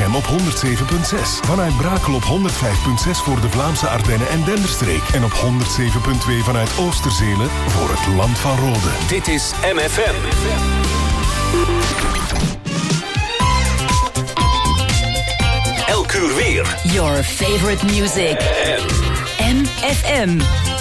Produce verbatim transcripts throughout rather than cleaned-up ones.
M op honderd zeven komma zes. Vanuit Brakel op honderd vijf komma zes voor de Vlaamse Ardennen en Denderstreek. En op honderd zeven komma twee vanuit Oosterzelen voor het Land van Rode. Dit is M F M. Elk uur weer. Your favorite music. M F M.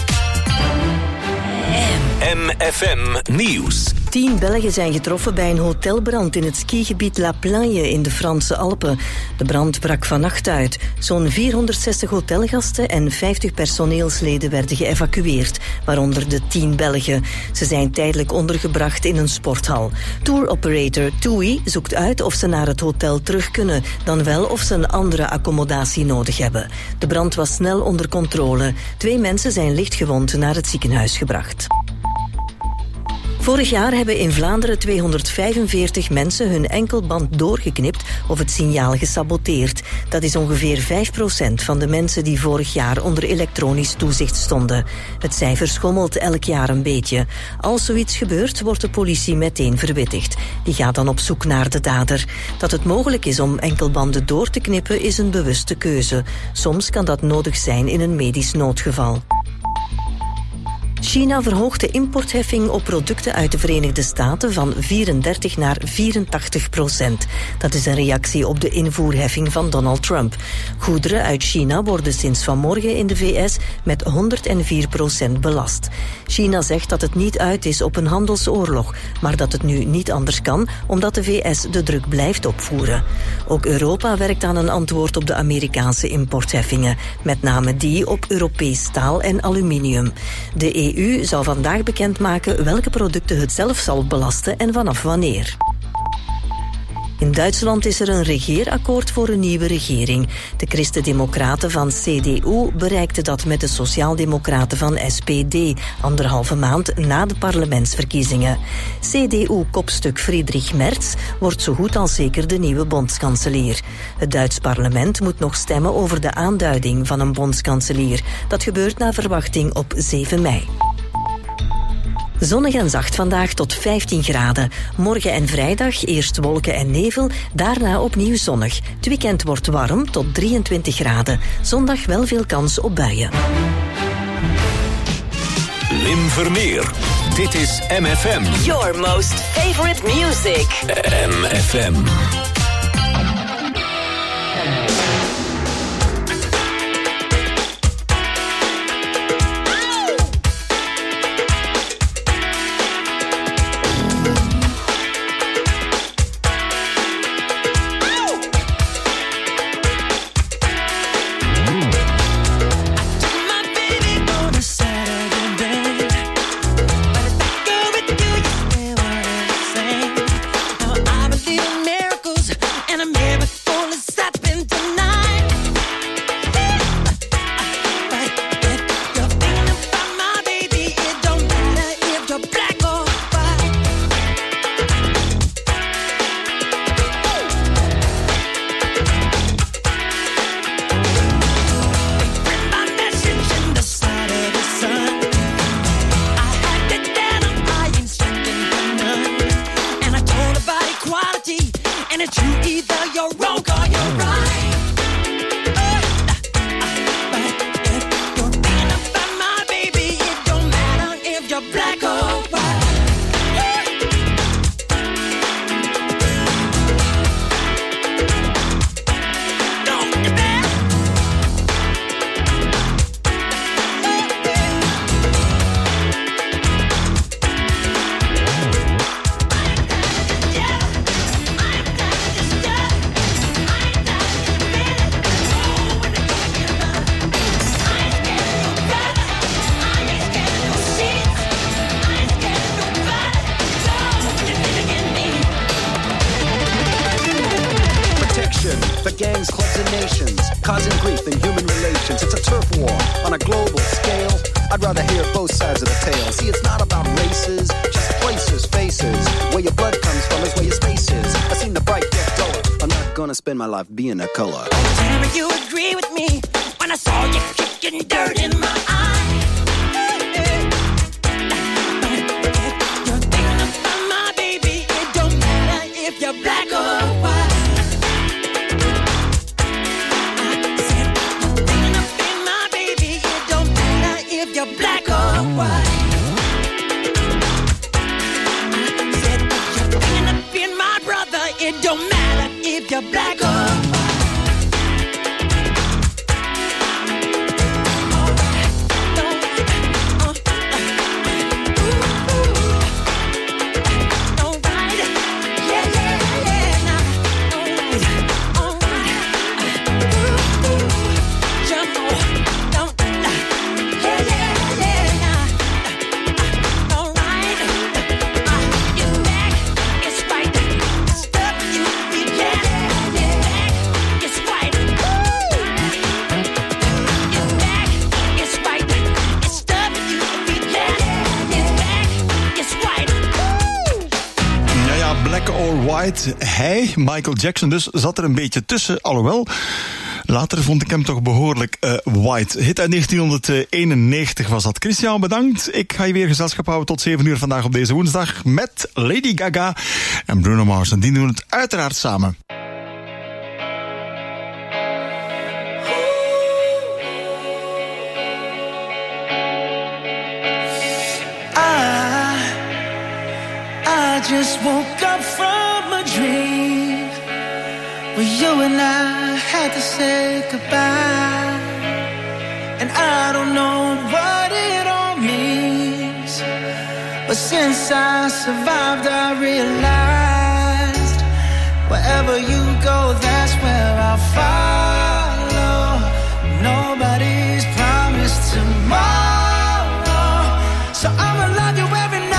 M F M Nieuws. Tien Belgen zijn getroffen bij een hotelbrand in het skigebied La Plagne in de Franse Alpen. De brand brak vannacht uit. Zo'n vierhonderdzestig hotelgasten en vijftig personeelsleden werden geëvacueerd, waaronder de tien Belgen. Ze zijn tijdelijk ondergebracht in een sporthal. Tour operator TUI zoekt uit of ze naar het hotel terug kunnen, dan wel of ze een andere accommodatie nodig hebben. De brand was snel onder controle. Twee mensen zijn lichtgewond naar het ziekenhuis gebracht. Vorig jaar hebben in Vlaanderen tweehonderdvijfenveertig mensen hun enkelband doorgeknipt of het signaal gesaboteerd. Dat is ongeveer vijf procent van de mensen die vorig jaar onder elektronisch toezicht stonden. Het cijfer schommelt elk jaar een beetje. Als zoiets gebeurt, wordt de politie meteen verwittigd. Die gaat dan op zoek naar de dader. Dat het mogelijk is om enkelbanden door te knippen is een bewuste keuze. Soms kan dat nodig zijn in een medisch noodgeval. China verhoogt de importheffing op producten uit de Verenigde Staten van vierendertig naar vierentachtig procent. Dat is een reactie op de invoerheffing van Donald Trump. Goederen uit China worden sinds vanmorgen in de V S met honderdvier procent belast. China zegt dat het niet uit is op een handelsoorlog, maar dat het nu niet anders kan, omdat de V S de druk blijft opvoeren. Ook Europa werkt aan een antwoord op de Amerikaanse importheffingen, met name die op Europees staal en aluminium. De E U zou vandaag bekendmaken welke producten het zelf zal belasten en vanaf wanneer. In Duitsland is er een regeerakkoord voor een nieuwe regering. De Christen-Democraten van C D U bereikten dat met de Sociaaldemocraten van S P D, anderhalve maand na de parlementsverkiezingen. C D U-kopstuk Friedrich Merz wordt zo goed als zeker de nieuwe bondskanselier. Het Duits parlement moet nog stemmen over de aanduiding van een bondskanselier. Dat gebeurt naar verwachting op zeven mei. Zonnig en zacht vandaag tot vijftien graden. Morgen en vrijdag eerst wolken en nevel, daarna opnieuw zonnig. Het weekend wordt warm tot drieëntwintig graden. Zondag wel veel kans op buien. Wim Vermeer. Dit is M F M. Your most favorite music. M F M. Spend my life being a color. Tell me you agree with me when I saw you kicking dirt in my eye. You're thinking about my baby. It don't matter if you're black or white. black or Hij, Michael Jackson dus, zat er een beetje tussen. Alhoewel, later vond ik hem toch behoorlijk uh, white. Hit uit negentienhonderdeenennegentig was dat. Christian, bedankt. Ik ga je weer gezelschap houden tot zeven uur vandaag op deze woensdag met Lady Gaga en Bruno Mars. En die doen het uiteraard samen. I, I just woke up from a dream where you and I had to say goodbye, and I don't know what it all means, but since I survived I realized wherever you go, that's where I'll follow. Nobody's promised tomorrow, so I'ma love you every night.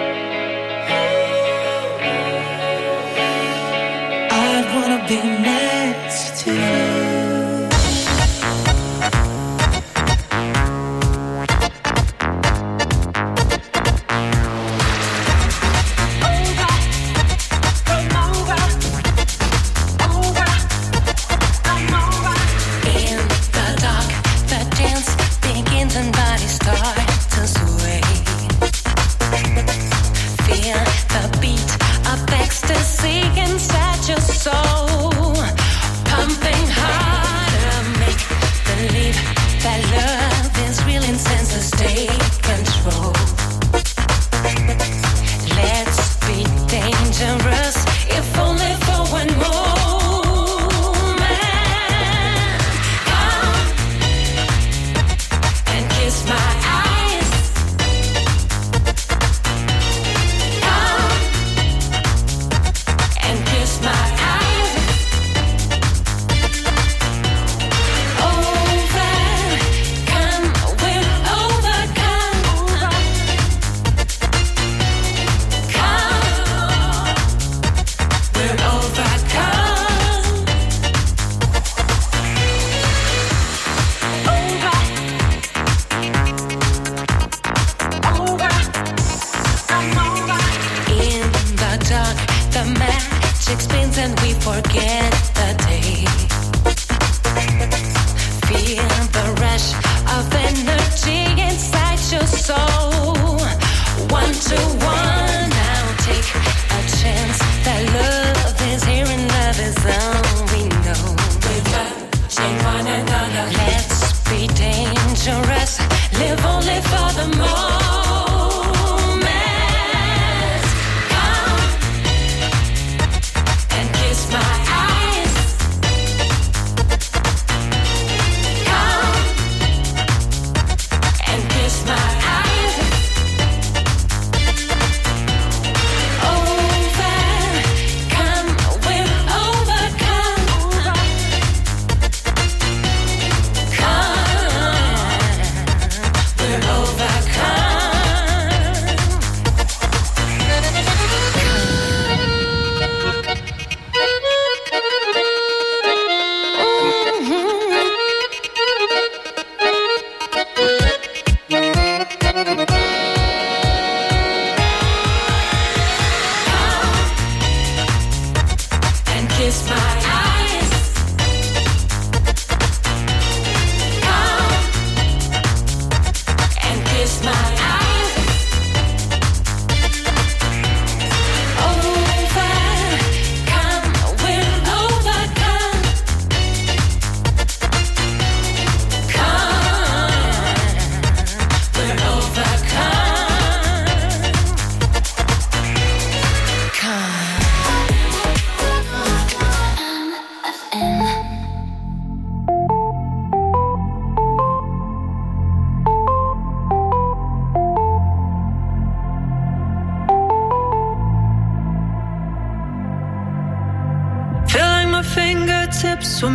I'd wanna be next.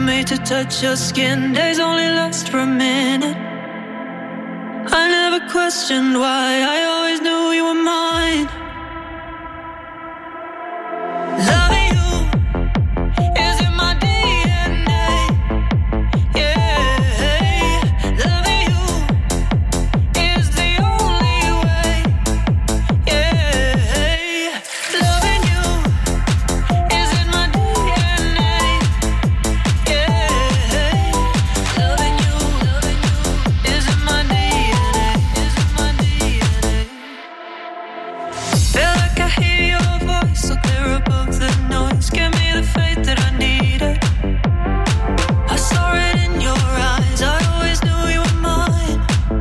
made to touch your skin. Days only last for a minute. I never questioned why, I always knew you were mine. Loving you is in my D N A. Yeah, loving you is the only way. Yeah, loving you is in my D N A. Yeah, loving you, loving you is in my D N A. Is in my D N A. Feel like I hear your voice so clear above the noise. Give me the faith that I needed. I saw it in your eyes. I always knew you were mine.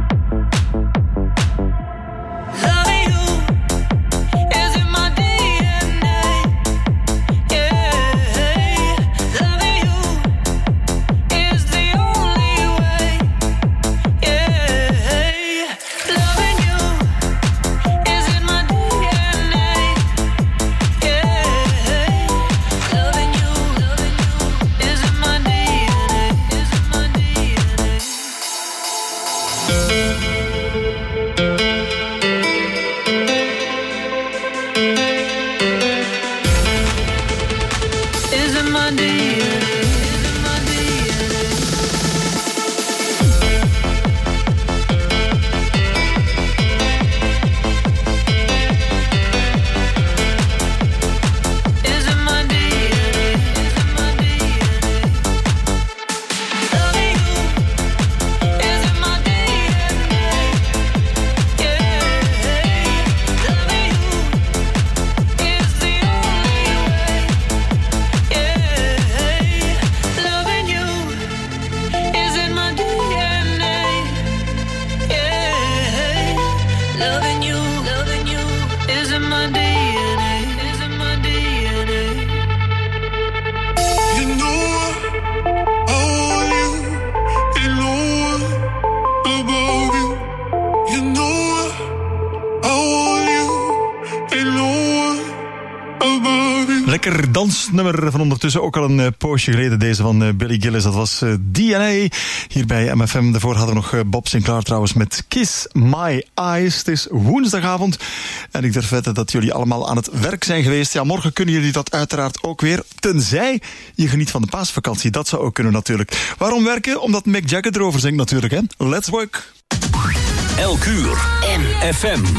Loving you is in my D N A. Yeah, loving you is the only way. Yeah, loving you is in my D N A. Yeah, loving you, loving you is in my D N A. Is in my D N A. Is in my D N A. Is in my D N A. Is in my D N A. Is in my D N A. Loving you is in my D N A. Yeah, loving you is the only way. Yeah, loving you is in my D N A. Yeah, loving you, loving you is in my D N A. Is in my D N A. You know I want you, ain't no one above you. You know I want you, ain't no one above you. Lekker dansnummer van ondertussen, ook al een uh, poosje geleden deze van uh, Billy Gillis. Dat was uh, D N A hier bij M F M. Daarvoor hadden we nog uh, Bob Sinclair trouwens met Kiss My Eyes. Het is woensdagavond en ik durf wetten dat jullie allemaal aan het werk zijn geweest. Ja, morgen kunnen jullie dat uiteraard ook weer, tenzij je geniet van de paasvakantie. Dat zou ook kunnen natuurlijk. Waarom werken? Omdat Mick Jagger erover zingt natuurlijk, hè. Let's work. Elk uur M F M.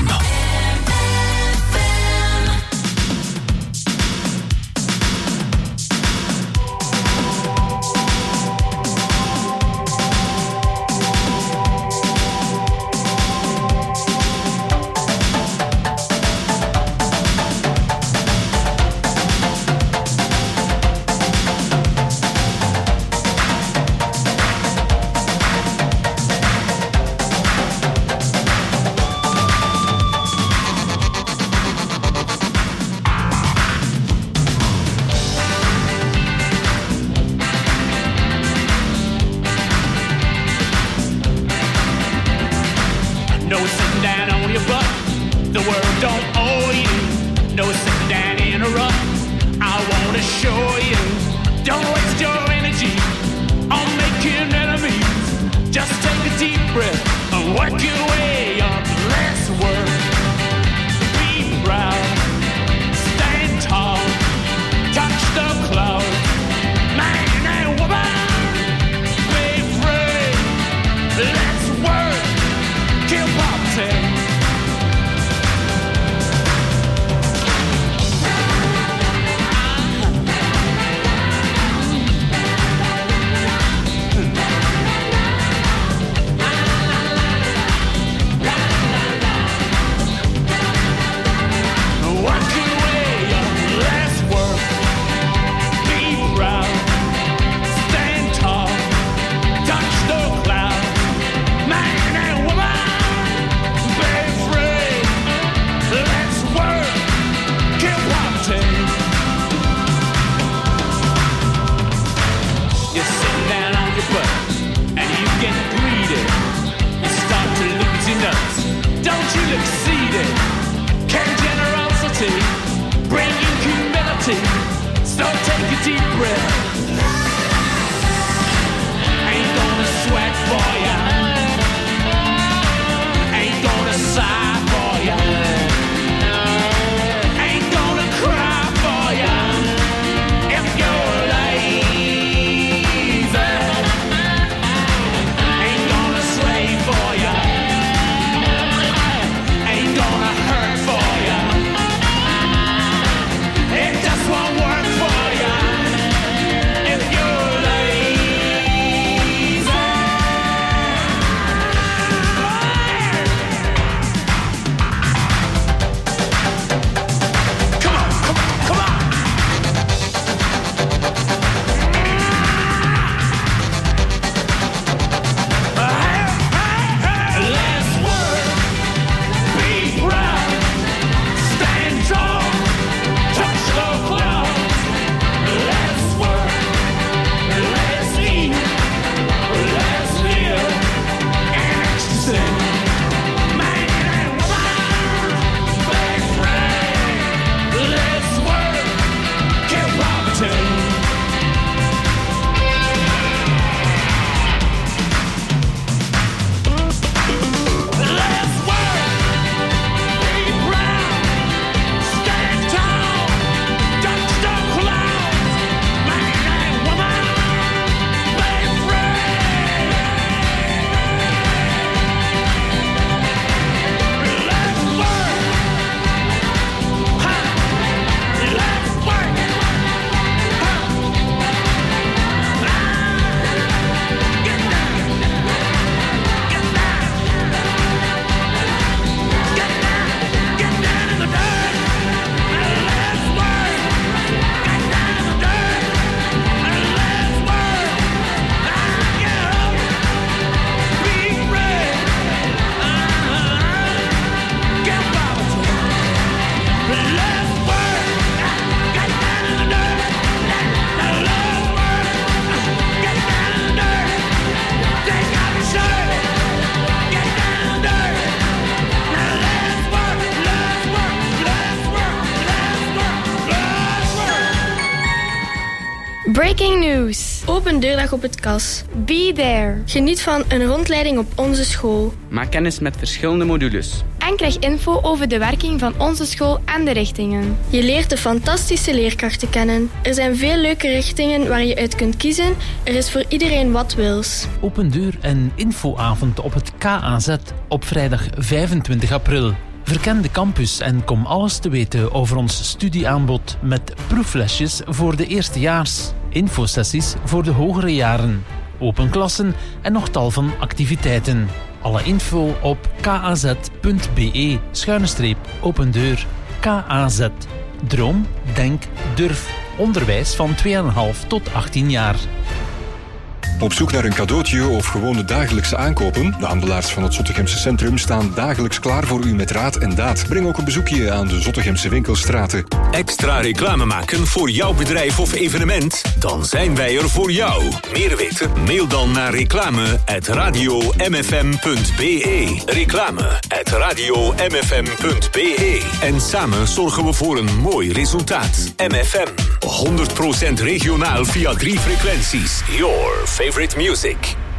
Breaking news. Open deurdag op het K A S. Be there. Geniet van een rondleiding op onze school. Maak kennis met verschillende modules. En krijg info over de werking van onze school en de richtingen. Je leert de fantastische leerkrachten kennen. Er zijn veel leuke richtingen waar je uit kunt kiezen. Er is voor iedereen wat wils. Open deur en infoavond op het K A Z op vrijdag vijfentwintig april. Verken de campus en kom alles te weten over ons studieaanbod met proeflesjes voor de eerstejaars, infosessies voor de hogere jaren, open klassen en nog tal van activiteiten. Alle info op kaz.be schuine streep open deur. K A Z. Droom, denk, durf. Onderwijs van twee komma vijf tot achttien jaar. Op zoek naar een cadeautje of gewoon de dagelijkse aankopen? De handelaars van het Zottegemse Centrum staan dagelijks klaar voor u met raad en daad. Breng ook een bezoekje aan de Zottegemse winkelstraten. Extra reclame maken voor jouw bedrijf of evenement? Dan zijn wij er voor jou. Meer weten? Mail dan naar reclame at radio m f m punt b e. Reclame at radio m f m punt b e. En samen zorgen we voor een mooi resultaat. M F M. honderd procent regionaal via drie frequenties. Your favorite music.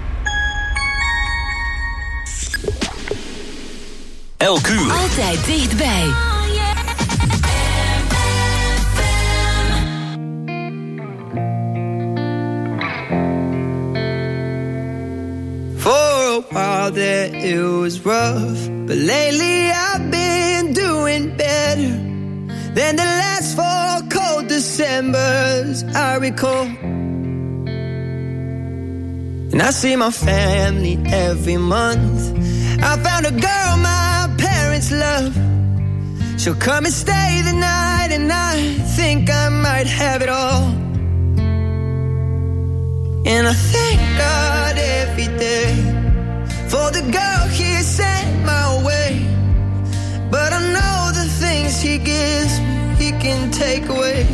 Elk uur. Altijd dichtbij. For a while there it was rough, but lately I've been doing better than the last four cold Decembers I recall. And I see my family every month. I found a girl my parents love. She'll come and stay the night, and I think I might have it all. And I thank God every day for the girl He sent my way. But I know the things He gives me, He can take away.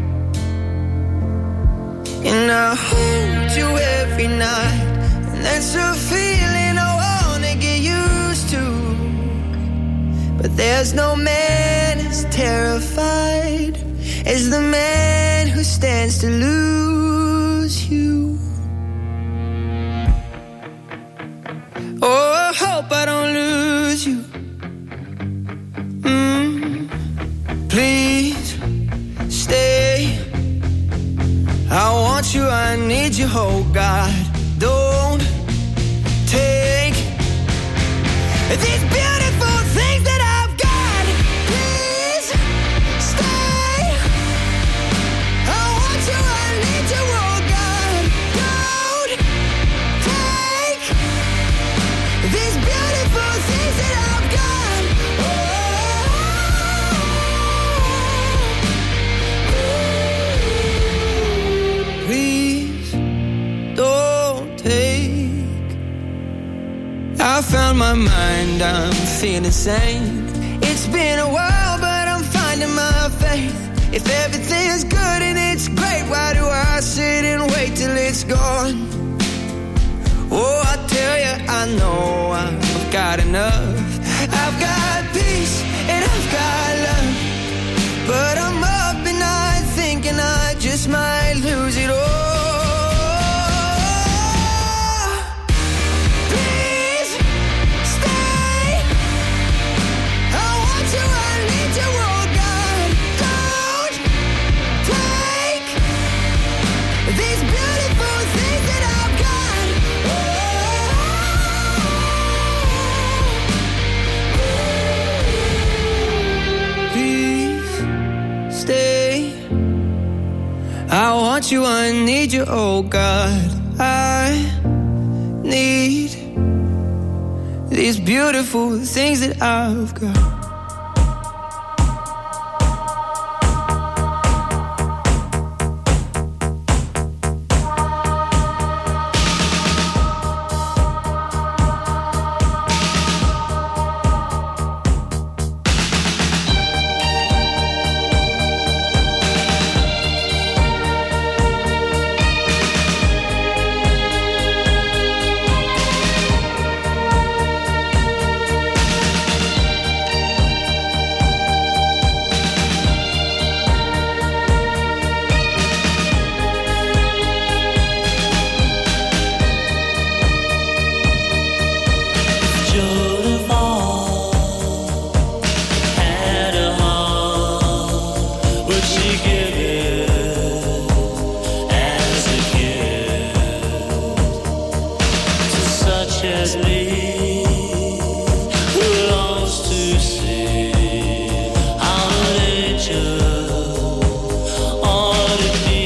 And I hold you every night, and that's a feeling I wanna get used to. But there's no man as terrified as the man who stands to lose you. Oh, I hope I don't lose you. Mm, please stay. I want you, I need you, oh God. Don't take these beautiful things that I've got. Please stay. I want you, I need you, oh God. Don't take these beautiful things that I've got. Oh, please don't take. I found my mind, I'm feeling sane. It's been a while, but I'm finding my faith. If everything's good and it's great, why do I sit and wait till it's gone? Oh, I tell you, I know I've got enough. I've got peace and I've got love. But I'm up at night thinking I just might lose it all. Please stay. I want you, I need you, oh God. Don't take these beautiful things that I've got. Please stay. I want you, I need you, oh God. I need these beautiful things that I've got. as me, lost to see how nature ought to be.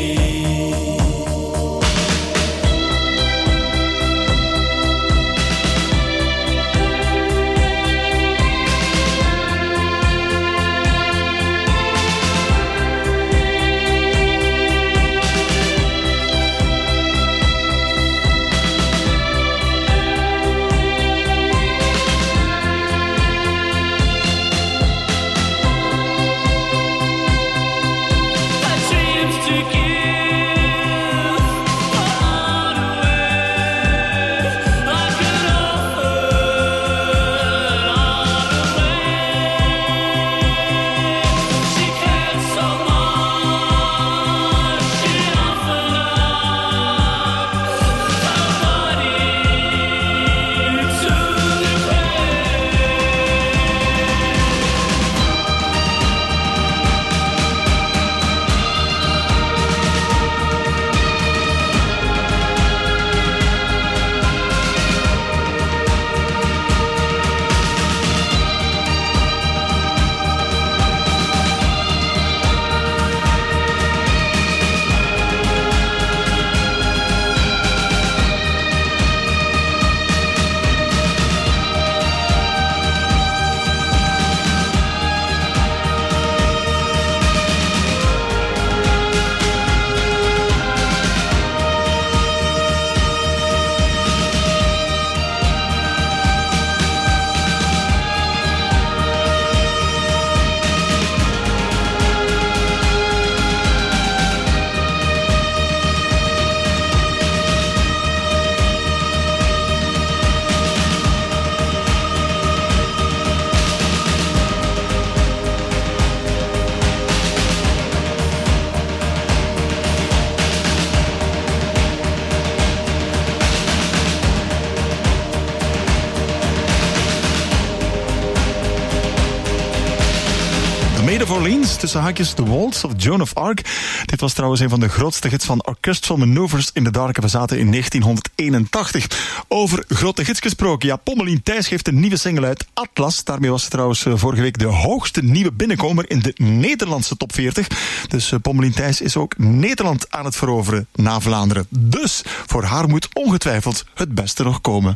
Maid of Orleans, tussen haakjes The Waltz of Joan of Arc. Dit was trouwens een van de grootste hits van Orchestral Manoeuvres in de Dark. We zaten in negentienhonderdeenentachtig. Over grote hits gesproken. Ja, Pommelien Thijs geeft een nieuwe single uit, Atlas. Daarmee was ze trouwens vorige week de hoogste nieuwe binnenkomer in de Nederlandse top veertig. Dus Pommelien Thijs is ook Nederland aan het veroveren na Vlaanderen. Dus voor haar moet ongetwijfeld het beste nog komen.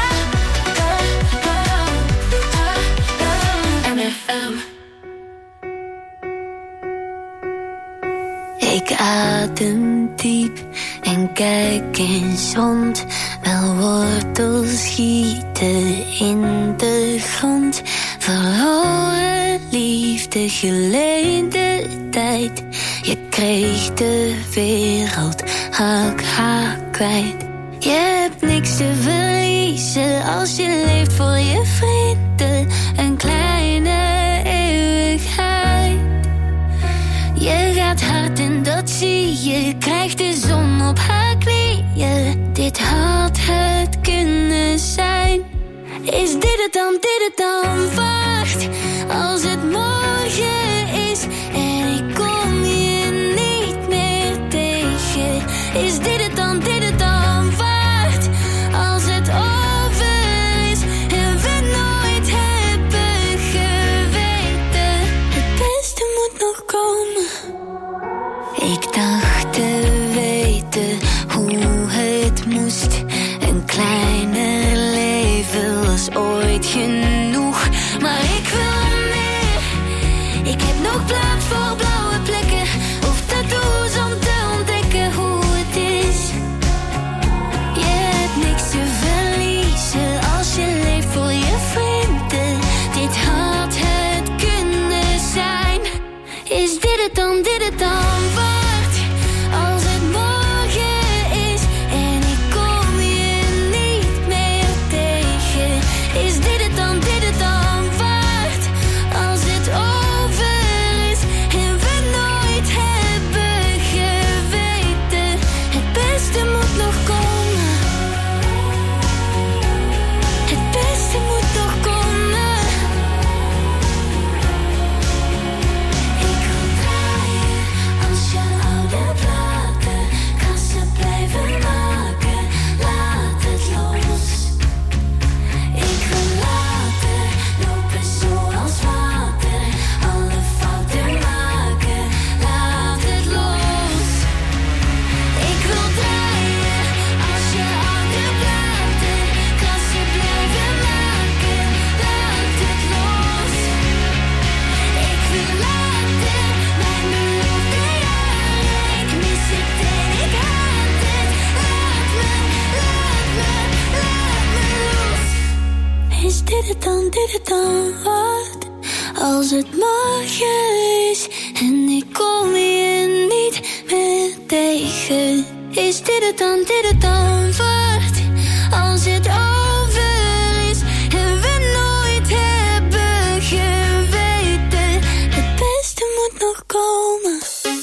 Ik adem diep en kijk eens rond. Wel wortels schieten in de grond. Verloren liefde, geleende tijd. Je kreeg de wereld, raak haar kwijt. Je hebt niks te verliezen als je leeft voor je vrienden. Een kleine eeuwigheid. Je gaat hard en dat zie je, krijgt de zon op haar knieën. Dit had het kunnen zijn. Is dit het dan, dit het dan waard? Als het morgen is en ik kom je niet meer tegen. Is dit het dan, dit het dan waard? Als het over is en we nooit hebben geweten. Het beste moet nog komen. Ik dacht te weten hoe het moest. Een kleiner leven was ooit genoeg. Maar ik wil meer. Ik heb nog plaats voor blauwe plekken of tattoos om te ontdekken hoe het is. het dan, dit het dan wat? Als het morgen is en ik kom je niet meer tegen. Is dit het dan, dit het dan wat? Als het over is en we nooit hebben geweten. Het beste moet nog komen.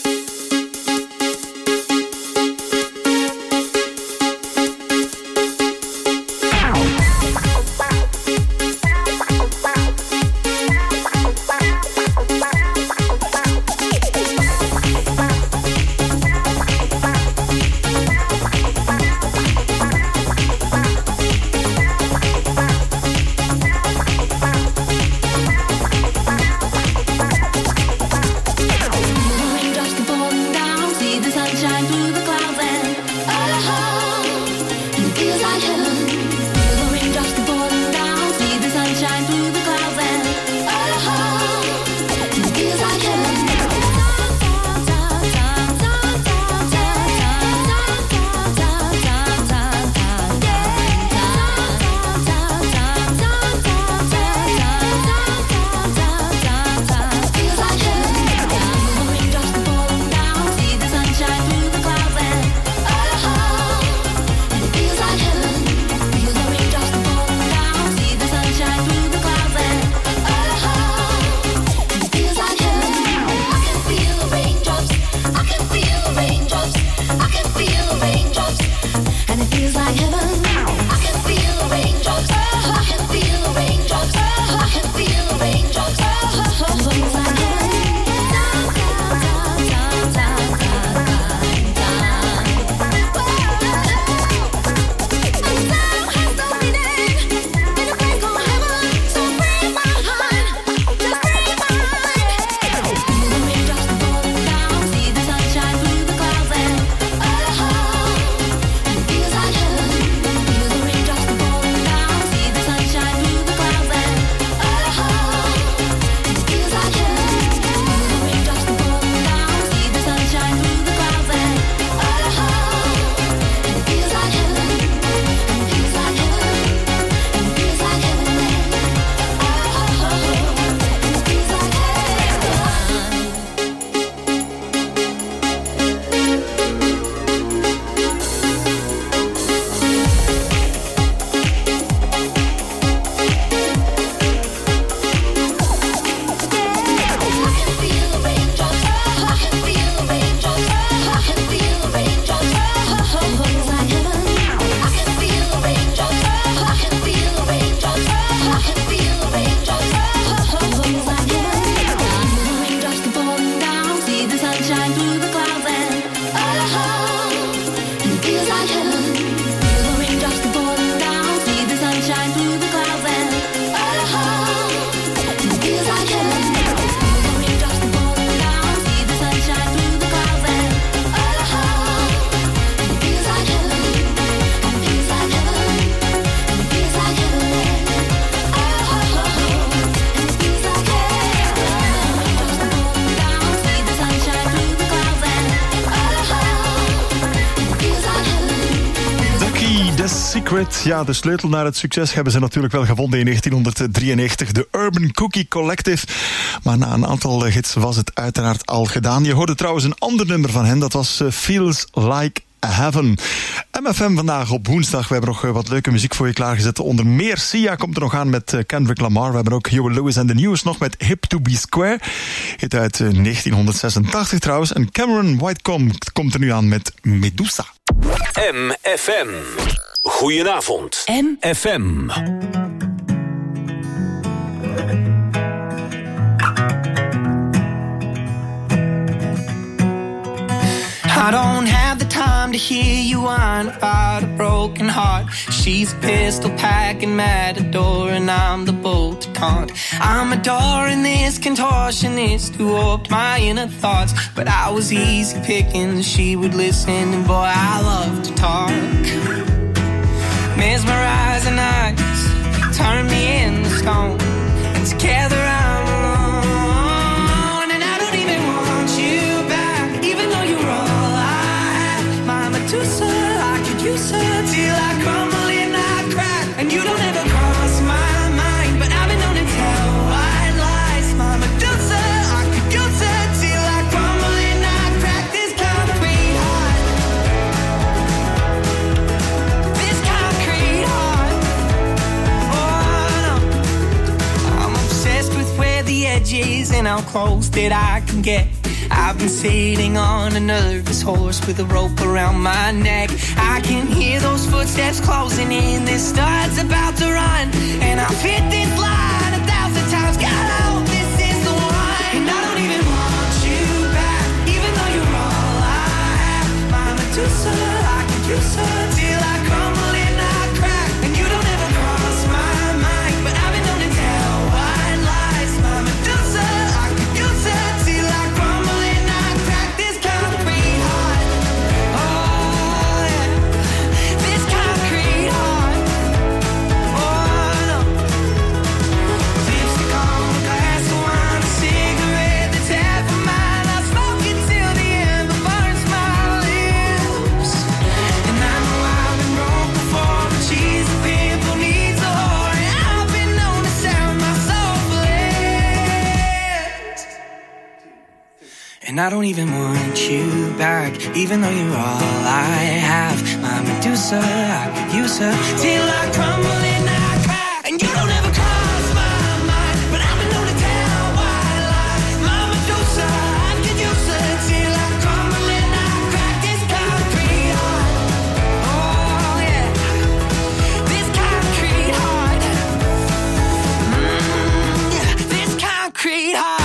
Ja, de sleutel naar het succes hebben ze natuurlijk wel gevonden in negentienhonderddrieënnegentig. De Urban Cookie Collective. Maar na een aantal hits was het uiteraard al gedaan. Je hoorde trouwens een ander nummer van hen. Dat was uh, Feels Like Heaven. M F M vandaag op woensdag. We hebben nog uh, wat leuke muziek voor je klaargezet. Onder meer Sia komt er nog aan met uh, Kendrick Lamar. We hebben ook Huey Lewis en The News nog met Hip to Be Square. Hit uit uh, negentienhonderdzesentachtig trouwens. En Cameron Whitecomb komt er nu aan met Medusa. M F M. Goedenavond. M F M. I don't have the time to hear you whine about a broken heart. She's a pistol packing matador and I'm the bolt to taunt. I'm adoring this contortionist who warped my inner thoughts. But I was easy picking, she would listen, and boy, I love to talk. Mesmerizing eyes turn me into stone, and together I'm alone. And I don't even want you back, even though you're all I have. My Medusa, I could use her till I crumble and I crack. And you don't ever cross my mind, but how close that I can get. I've been sitting on a nervous horse with a rope around my neck. I can hear those footsteps closing in. This star's about to run, and I've hit this line a thousand times. God, I hope this is the one. And I don't even want you back, even though you're all I have. My Medusa, I could use her till I crumble and I crack. And you don't ever cross my mind, but I've been known to tell white lies. My Medusa, I could use her till I crumble and I crack. This concrete heart, oh yeah, this concrete heart, oh no. Lipstick on a glass of wine, a cigarette that's half of mine. I smoke it till the ember burns my lips. And I know I've been broke before, but she's a pimple needs a whore. And I've been known to sell my soul for less. And I don't even want you back, even though you're all I have. My Medusa, I could use her till I crumble and I crack. And you don't ever cross my mind, but I've been known to tell white lies. My Medusa, I could use her till I crumble and I crack. This concrete heart, oh yeah, this concrete heart, mm, yeah, this concrete heart.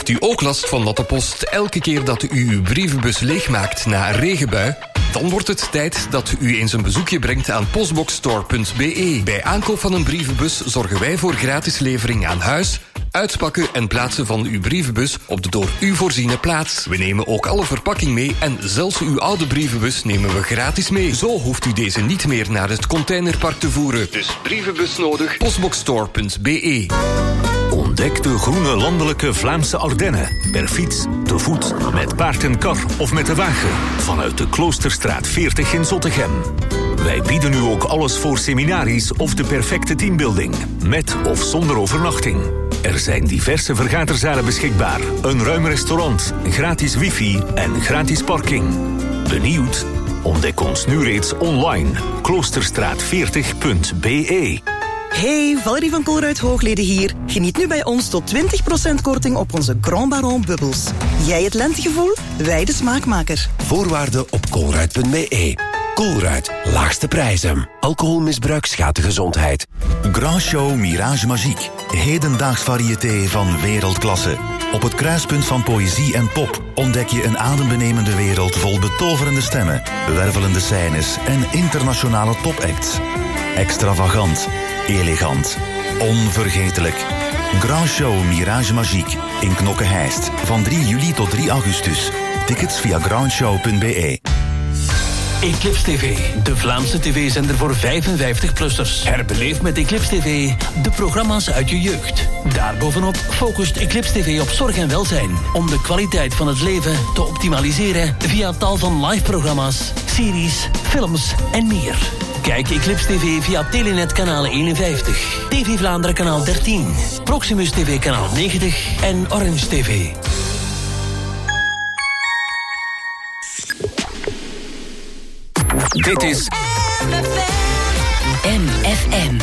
Heeft u ook last van natte post elke keer dat u uw brievenbus leegmaakt na een regenbui? Dan wordt het tijd dat u eens een bezoekje brengt aan postboxstore punt b e. Bij aankoop van een brievenbus zorgen wij voor gratis levering aan huis, uitpakken en plaatsen van uw brievenbus op de door u voorziene plaats. We nemen ook alle verpakking mee en zelfs uw oude brievenbus nemen we gratis mee. Zo hoeft u deze niet meer naar het containerpark te voeren. Dus brievenbus nodig, postboxstore punt b e. Ontdek de groene landelijke Vlaamse Ardennen. Per fiets, te voet, met paard en kar of met de wagen. Vanuit de Kloosterstraat veertig in Zottegem. Wij bieden nu ook alles voor seminaries of de perfecte teambuilding. Met of zonder overnachting. Er zijn diverse vergaderzalen beschikbaar. Een ruim restaurant, gratis wifi en gratis parking. Benieuwd? Ontdek ons nu reeds online. kloosterstraat veertig punt b e. Hey, Valerie van Colruyt Hoogleden hier. Geniet nu bij ons tot twintig procent korting op onze Grand Baron bubbels. Jij het lentegevoel, wij de smaakmaker. Voorwaarden op colruyt punt b e. Colruyt, laagste prijzen. Alcoholmisbruik schaadt de gezondheid. Grand Show Mirage Magique. Hedendaags variété van wereldklasse. Op het kruispunt van poëzie en pop ontdek je een adembenemende wereld vol betoverende stemmen, wervelende scènes en internationale topacts. Extravagant, elegant, onvergetelijk. Grand Show Mirage Magique in Knokke-Heist van drie juli tot drie augustus. Tickets via grandshow punt b e. Eclipse T V, de Vlaamse tv-zender voor vijfenvijftig-plussers. Herbeleef met Eclipse T V de programma's uit je jeugd. Daarbovenop focust Eclipse T V op zorg en welzijn, om de kwaliteit van het leven te optimaliseren via tal van live-programma's, series, films en meer. Kijk Eclipse T V via Telenet kanaal eenenvijftig, T V Vlaanderen kanaal dertien, Proximus T V kanaal negentig en Orange T V. Dit is M F M.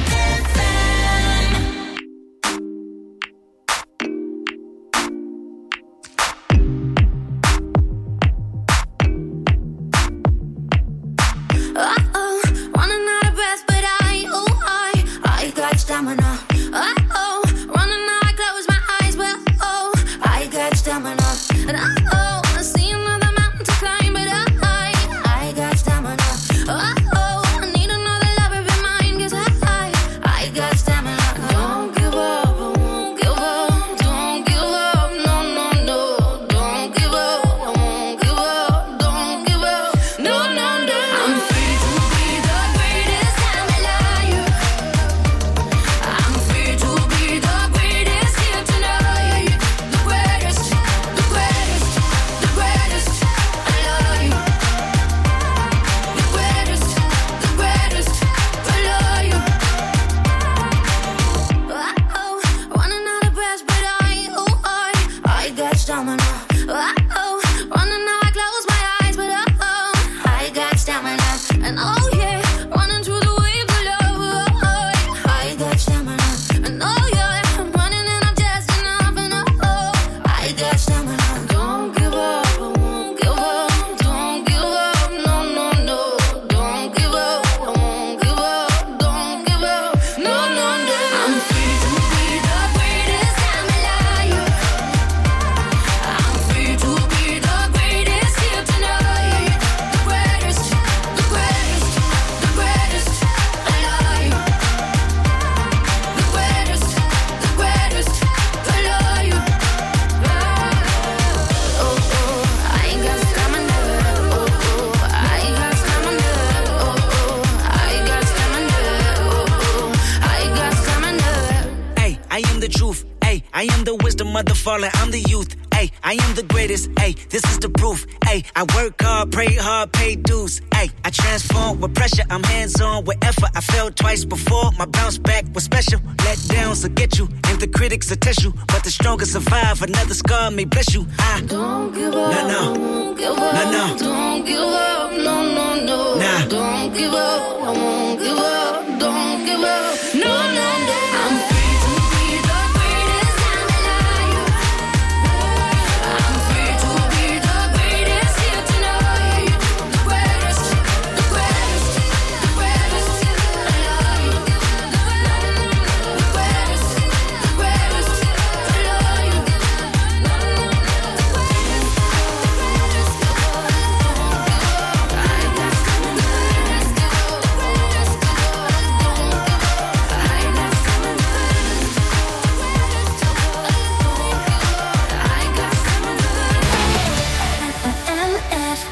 Falling, I'm the youth, ayy, I am the greatest, ayy, this is the proof, ayy, I work hard, pray hard, pay dues, ayy, I transform with pressure, I'm hands-on with effort, I failed twice before, my bounce back was special, let downs will get you, and the critics will test you, but the strongest survive, another scar may bless you, I don't give up, no, no, don't give up, no, no, don't give up, no, no, no, nah, don't give up, I won't give up, don't give up, no, no, no, I'm free.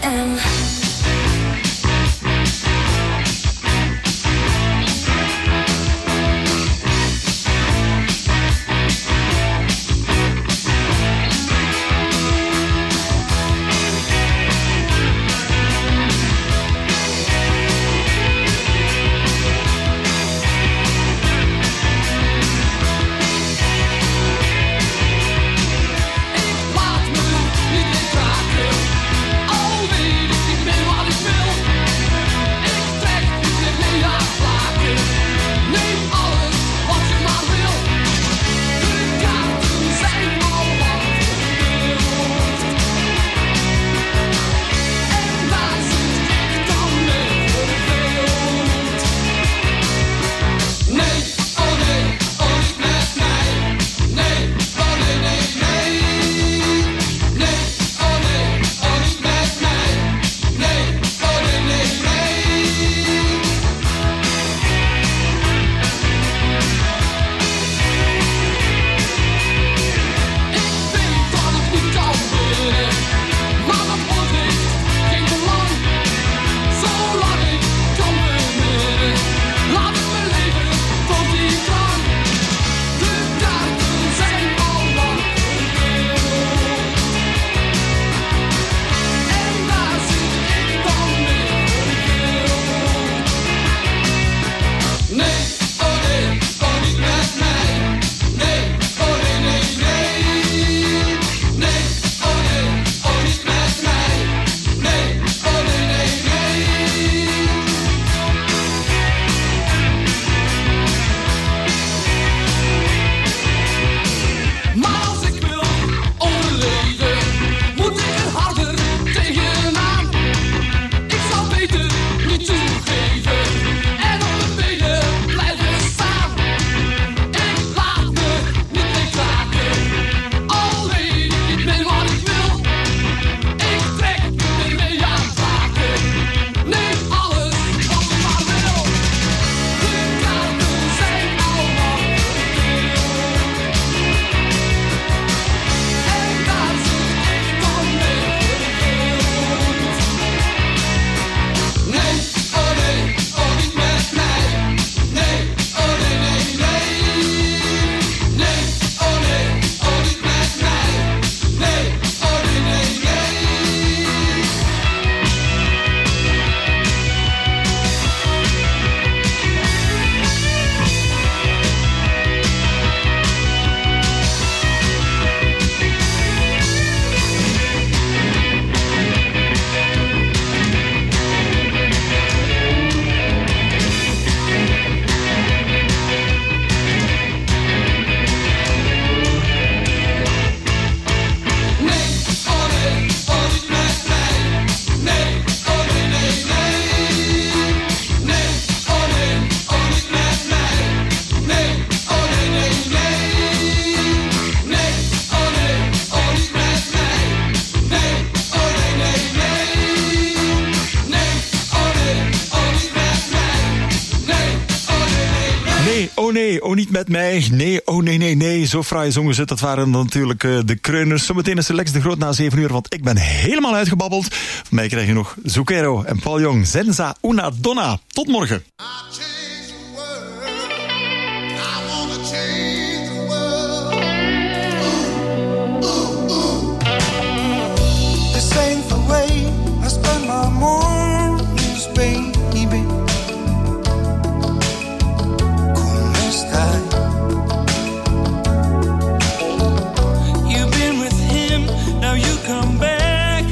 oh nee, oh niet met mij. Nee, oh nee, nee, nee. Zo fraai zongen ze. Dat waren natuurlijk uh, de kreuners. Zometeen is Lex de Groot na zeven uur, want ik ben helemaal uitgebabbeld. Van mij krijg je nog Zucchero en Paul Jong. Senza una donna. Tot morgen.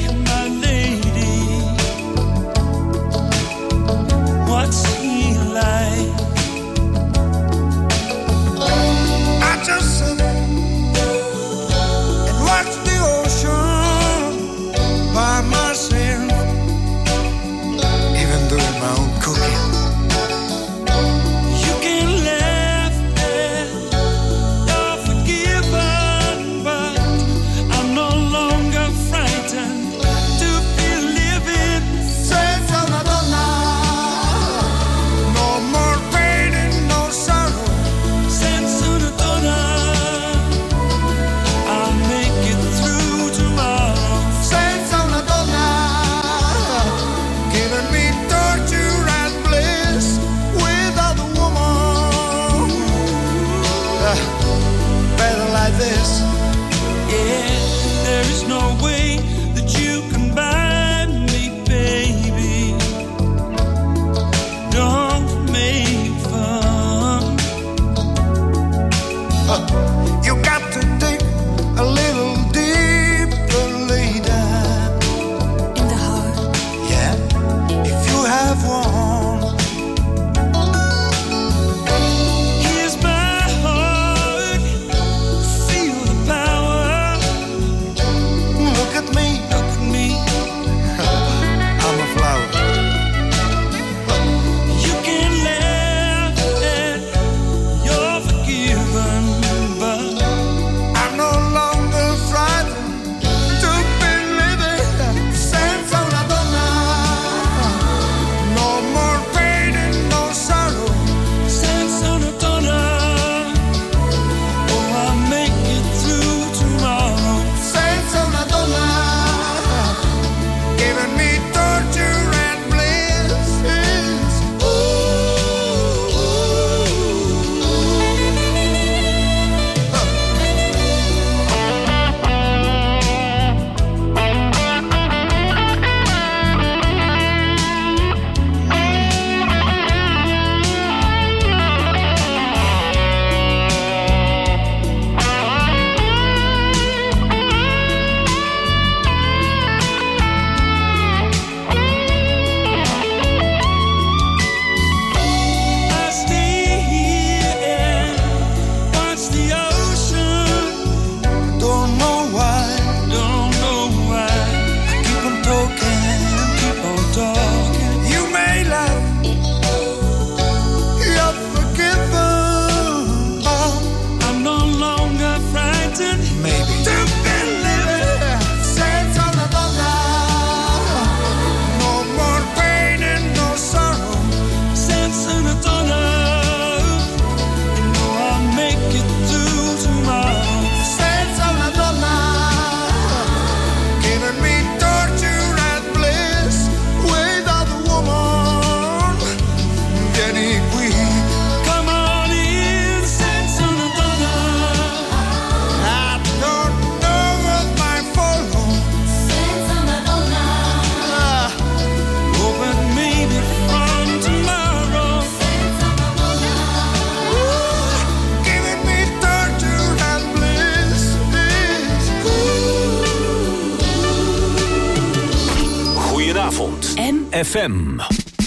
What's he like? avond. M F M.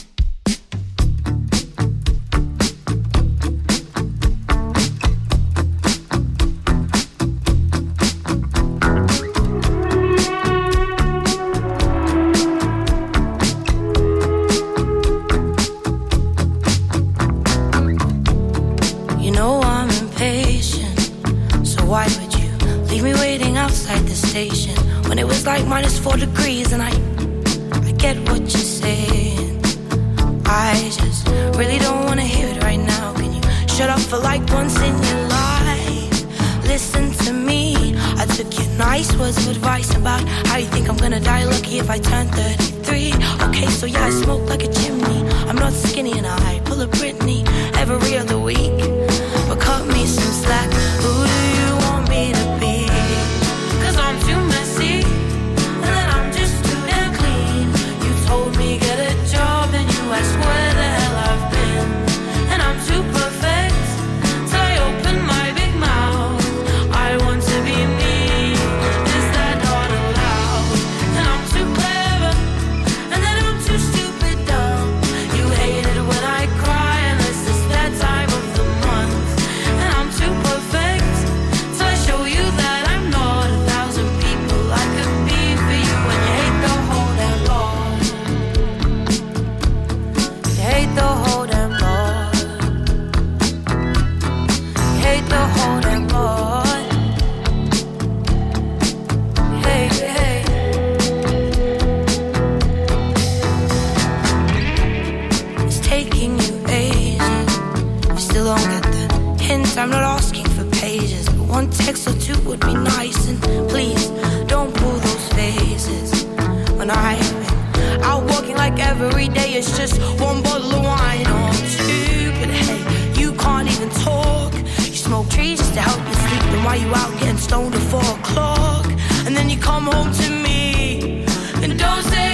Like minus four degrees and I I get what you're saying. I just really don't want to hear it right now. Can you shut up for like once in your life? Listen to me. I took your nice words of advice about how you think I'm gonna die lucky if I turn thirty-three. Okay, so yeah, I smoke like a chimney. I'm not skinny and I pull a Britney every other week. But cut me some slack. Who do you want me to be? Cause I'm too messy. Told me get a job and you ask where the hell I've been. And I'm too perfect till I open my big mouth. I want to be me, is that not allowed? And I'm too clever, and then I'm too stupid dumb. You hate it when I cry unless it's that time of the month. And I'm too perfect till I show you that I'm not a thousand people I could be for you. When you hate the whole damn law, hate the whole damn lot. Hate the whole damn lot. Hey, hey. It's taking you ages. You still don't get the hint. I'm not asking for pages, but one text or two would be nice. And please don't pull those faces when I've been out walking like every day. It's just one bottle of wine or two. But hey, you can't even talk. You smoke trees just to help you sleep. Then why you out getting stoned at four o'clock? And then you come home to me and don't say